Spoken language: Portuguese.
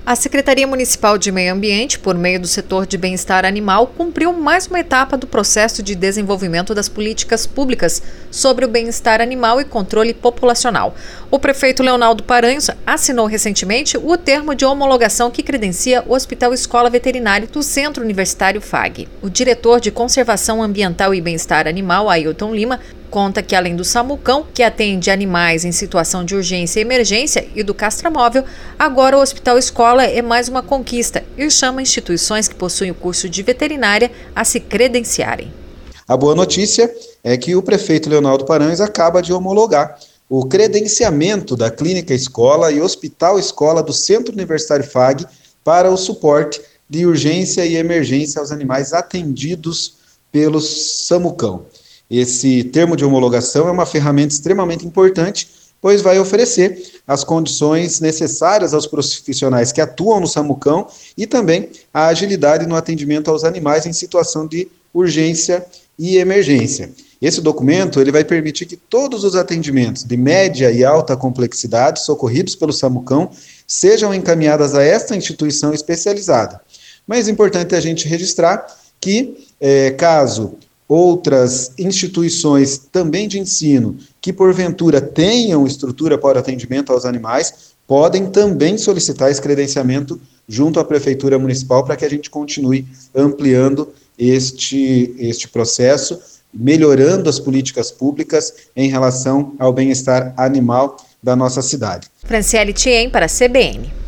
A Secretaria Municipal de Meio Ambiente, por meio do setor de bem-estar animal, cumpriu mais uma etapa do processo de desenvolvimento das políticas públicas sobre o bem-estar animal e controle populacional. O prefeito Leonaldo Paranhos assinou recentemente o termo de homologação que credencia o Hospital Escola Veterinário do Centro Universitário FAG. O diretor de Conservação Ambiental e Bem-Estar Animal, Ailton Lima, conta que, além do SAMUCão, que atende animais em situação de urgência e emergência, e do castramóvel, agora o Hospital Escola é mais uma conquista e chama instituições que possuem o curso de veterinária a se credenciarem. A boa notícia é que o prefeito Leonaldo Paranhos acaba de homologar o credenciamento da Clínica Escola e Hospital Escola do Centro Universitário FAG para o suporte de urgência e emergência aos animais atendidos pelo SAMUCão. Esse termo de homologação é uma ferramenta extremamente importante, pois vai oferecer as condições necessárias aos profissionais que atuam no SAMUCão e também a agilidade no atendimento aos animais em situação de urgência e emergência. Esse documento ele vai permitir que todos os atendimentos de média e alta complexidade socorridos pelo SAMUCão sejam encaminhados a esta instituição especializada. Mas é importante a gente registrar que, caso outras instituições também de ensino que porventura tenham estrutura para atendimento aos animais, podem também solicitar esse credenciamento junto à Prefeitura Municipal para que a gente continue ampliando este processo, melhorando as políticas públicas em relação ao bem-estar animal da nossa cidade. Franciele Thiem para a CBN.